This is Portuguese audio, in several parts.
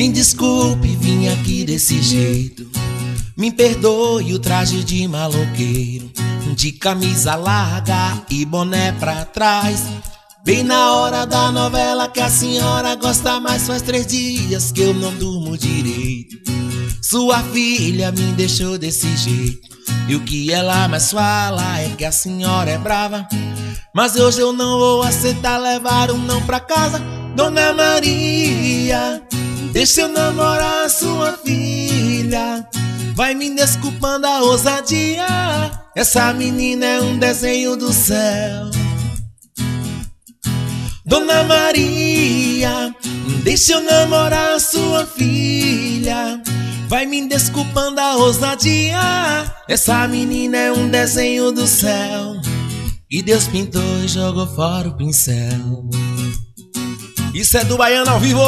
Me desculpe, vim aqui desse jeito. Me perdoe o traje de maloqueiro, de camisa larga e boné pra trás. Bem na hora da novela que a senhora gosta mais. Faz 3 dias que eu não durmo direito. Sua filha me deixou desse jeito, e o que ela mais fala é que a senhora é brava. Mas hoje eu não vou aceitar levar um não pra casa. Dona Maria, deixa eu namorar a sua filha. Vai me desculpando a ousadia, essa menina é um desenho do céu. Dona Maria, deixa eu namorar a sua filha. Vai me desculpando a ousadia, essa menina é um desenho do céu. E Deus pintou e jogou fora o pincel. Isso é do Baiano ao vivo!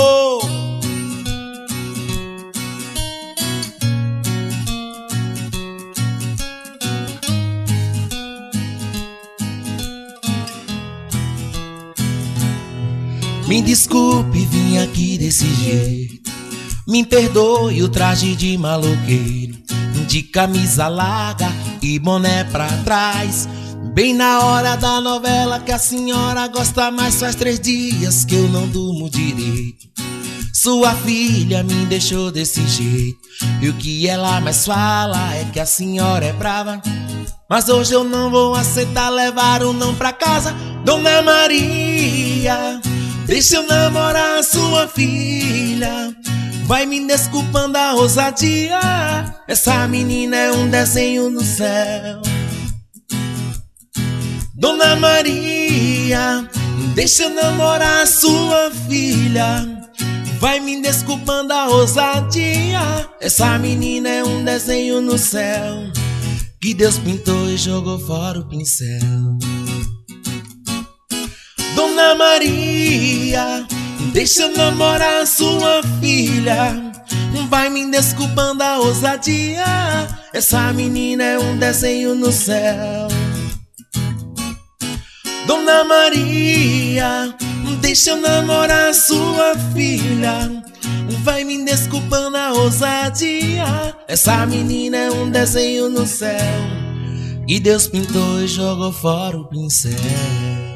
Me desculpe, vim aqui desse jeito. Me perdoe o traje de maloqueiro, de camisa larga e boné pra trás. Bem na hora da novela que a senhora gosta mais. Faz 3 dias que eu não durmo direito. Sua filha me deixou desse jeito, e o que ela mais fala é que a senhora é brava. Mas hoje eu não vou aceitar levar um não pra casa. Dona Maria, deixa eu namorar a sua filha. Vai me desculpando a ousadia, essa menina é um desenho no céu. Dona Maria, deixa eu namorar a sua filha. Vai me desculpando a ousadia, essa menina é um desenho no céu, que Deus pintou e jogou fora o pincel. Dona Maria, deixa eu namorar a sua filha. Vai me desculpando a ousadia, essa menina é um desenho no céu. Dona Maria, deixa eu namorar a sua filha. Vai me desculpando a ousadia, essa menina é um desenho no céu, e Deus pintou e jogou fora o pincel.